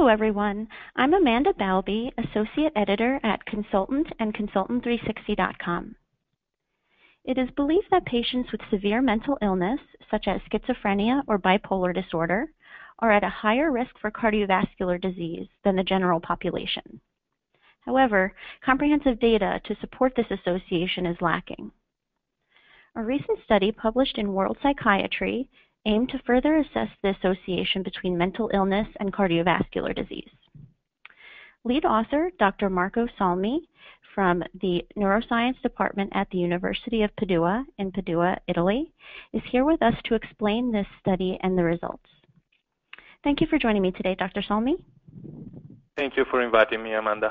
Hello, everyone. I'm Amanda Balby, Associate Editor at Consultant and Consultant360.com. It is believed that patients with severe mental illness, such as schizophrenia or bipolar disorder, are at a higher risk for cardiovascular disease than the general population. However, comprehensive data to support this association is lacking. A recent study published in World Psychiatry aimed to further assess the association between mental illness and cardiovascular disease. Lead author, Dr. Marco Salmi from the Neuroscience Department at the University of Padua in Padua, Italy, is here with us to explain this study and the results. Thank you for joining me today, Dr. Salmi. Thank you for inviting me, Amanda.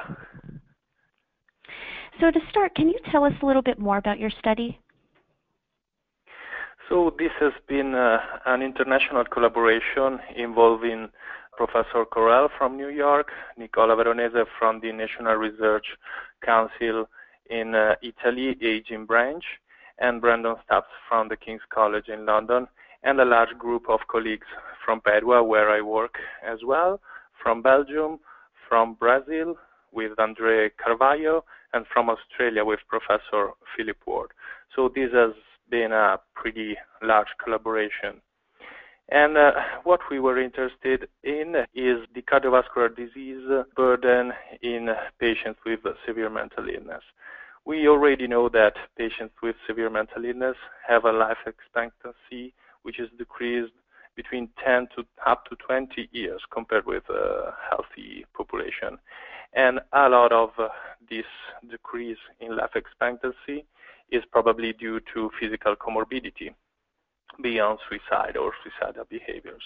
So to start, can you tell us a little bit more about your study? So this has been an international collaboration involving Professor Correll from New York, Nicola Veronese from the National Research Council in Italy, Aging Branch, and Brandon Stubbs from the King's College in London, and a large group of colleagues from Padua, where I work as well, from Belgium, from Brazil with Andre Carvalho, and from Australia with Professor Philip Ward. So this has been a pretty large collaboration. And what we were interested in is the cardiovascular disease burden in patients with severe mental illness. We already know that patients with severe mental illness have a life expectancy which is decreased between 10 to up to 20 years compared with a healthy population. And a lot of this decrease in life expectancy is probably due to physical comorbidity beyond suicide or suicidal behaviors.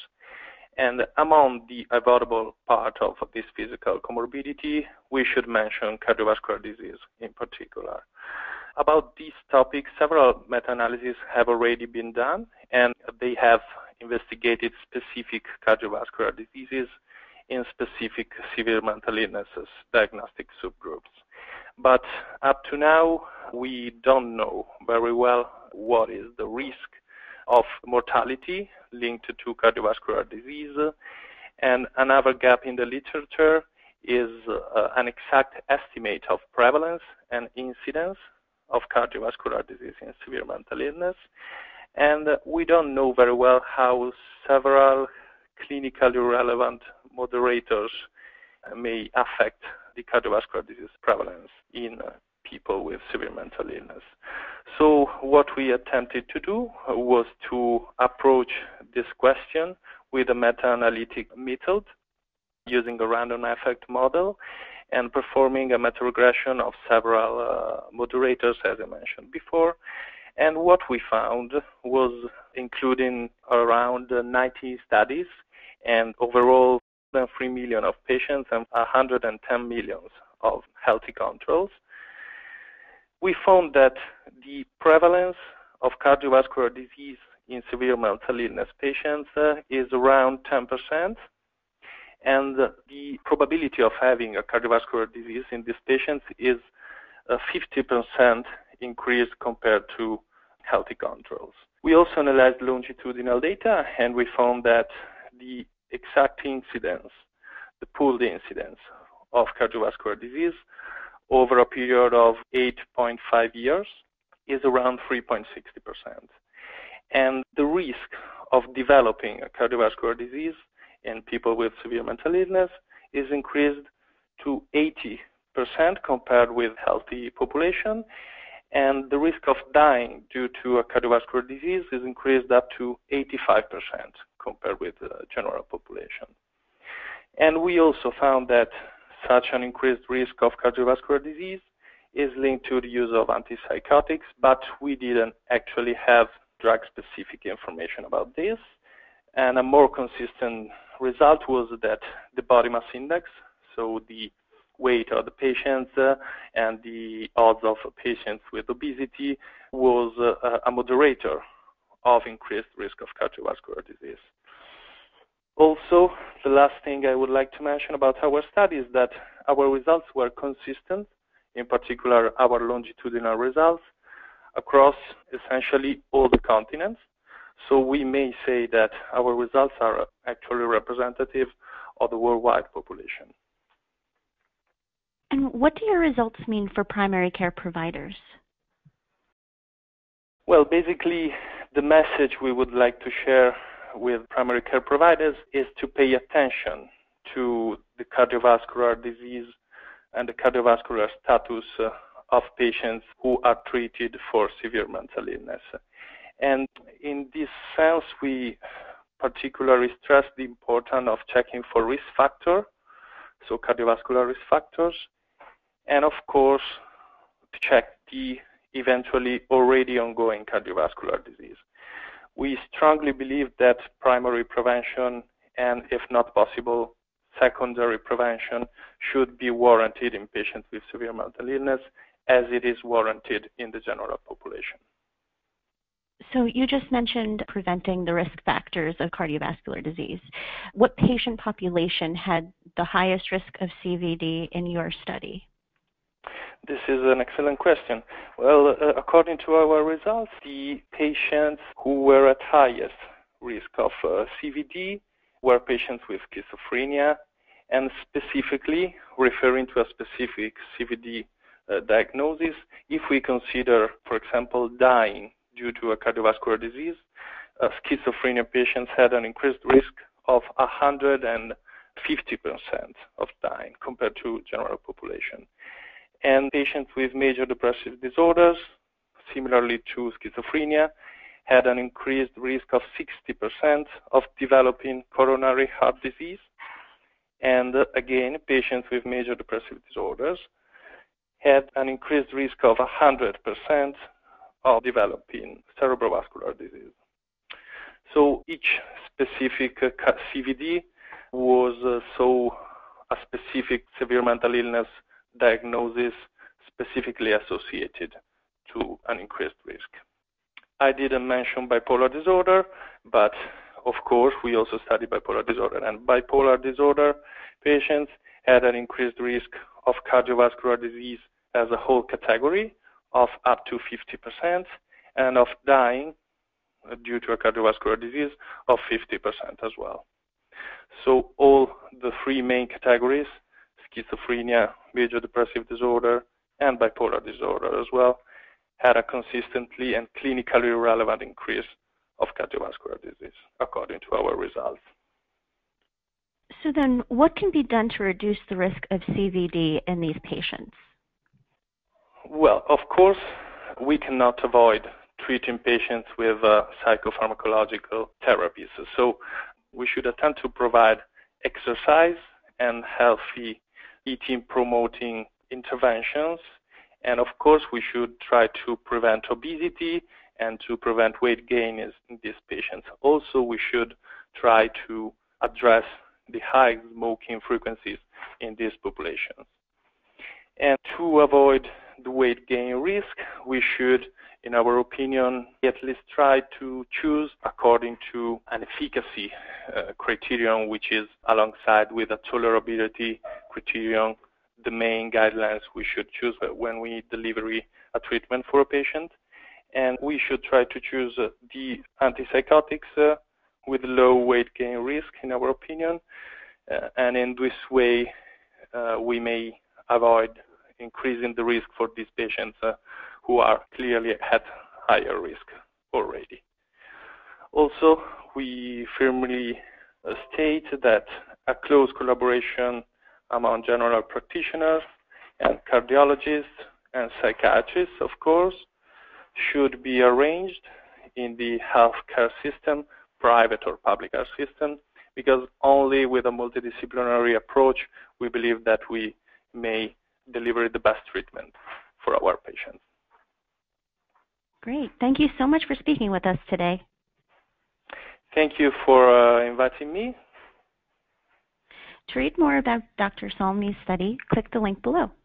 And among the avoidable part of this physical comorbidity, we should mention cardiovascular disease in particular. About this topic, several meta-analyses have already been done, and they have investigated specific cardiovascular diseases in specific severe mental illnesses diagnostic subgroups. But up to now, we don't know very well what is the risk of mortality linked to cardiovascular disease. And another gap in the literature is an exact estimate of prevalence and incidence of cardiovascular disease in severe mental illness. And we don't know very well how several clinically relevant moderators may affect the cardiovascular disease prevalence in people with severe mental illness. So what we attempted to do was to approach this question with a meta-analytic method using a random effect model and performing a meta-regression of several moderators, as I mentioned before. And what we found was, including around 90 studies and overall 3 million of patients and 110 million of healthy controls, we found that the prevalence of cardiovascular disease in severe mental illness patients is around 10%, and the probability of having a cardiovascular disease in these patients is 50% increase compared to healthy controls. We also analyzed longitudinal data, and we found that the exact incidence, the pooled incidence of cardiovascular disease over a period of 8.5 years is around 3.60%. And the risk of developing a cardiovascular disease in people with severe mental illness is increased to 80% compared with healthy population. And the risk of dying due to a cardiovascular disease is increased up to 85% compared with the general population. And we also found that such an increased risk of cardiovascular disease is linked to the use of antipsychotics, but we didn't actually have drug-specific information about this. And a more consistent result was that the body mass index, so the weight of the patients and the odds of patients with obesity, was a moderator of increased risk of cardiovascular disease. Also, the last thing I would like to mention about our study is that our results were consistent, in particular our longitudinal results, across essentially all the continents. So we may say that our results are actually representative of the worldwide population. And what do your results mean for primary care providers? Well, basically, the message we would like to share with primary care providers is to pay attention to the cardiovascular disease and the cardiovascular status of patients who are treated for severe mental illness. And in this sense, we particularly stress the importance of checking for risk factor, so cardiovascular risk factors, and of course, to check the eventually already ongoing cardiovascular disease. We strongly believe that primary prevention and, if not possible, secondary prevention should be warranted in patients with severe mental illness as it is warranted in the general population. So you just mentioned preventing the risk factors of cardiovascular disease. What patient population had the highest risk of CVD in your study? This is an excellent question. Well, according to our results, the patients who were at highest risk of CVD were patients with schizophrenia, and specifically referring to a specific CVD diagnosis, if we consider, for example, dying due to a cardiovascular disease, schizophrenia patients had an increased risk of 150% of dying compared to general population. And patients with major depressive disorders, similarly to schizophrenia, had an increased risk of 60% of developing coronary heart disease. And again, patients with major depressive disorders had an increased risk of 100% of developing cerebrovascular disease. So each specific CVD was a specific severe mental illness diagnosis specifically associated to an increased risk. I didn't mention bipolar disorder, but of course we also study bipolar disorder. And bipolar disorder patients had an increased risk of cardiovascular disease as a whole category of up to 50% and of dying due to a cardiovascular disease of 50% as well. So all the three main categories, schizophrenia, major depressive disorder, and bipolar disorder as well, had a consistently and clinically relevant increase of cardiovascular disease, according to our results. So then, what can be done to reduce the risk of CVD in these patients? Well, of course, we cannot avoid treating patients with psychopharmacological therapies. So we should attempt to provide exercise and healthy eating promoting interventions. And of course, we should try to prevent obesity and to prevent weight gain in these patients. Also, we should try to address the high smoking frequencies in these populations. And to avoid the weight gain risk, we should, in our opinion, at least try to choose according to an efficacy criterion, which is alongside with a tolerability criterion, the main guidelines we should choose when we deliver a treatment for a patient. And we should try to choose the antipsychotics with low weight gain risk, in our opinion. And in this way, we may avoid increasing the risk for these patients who are clearly at higher risk already. Also, we firmly state that a close collaboration among general practitioners and cardiologists and psychiatrists, of course, should be arranged in the healthcare system, private or public health system, because only with a multidisciplinary approach, we believe that we may deliver the best treatment for our patients. Great. Thank you so much for speaking with us today. Thank you for inviting me. To read more about Dr. Salmi's study, click the link below.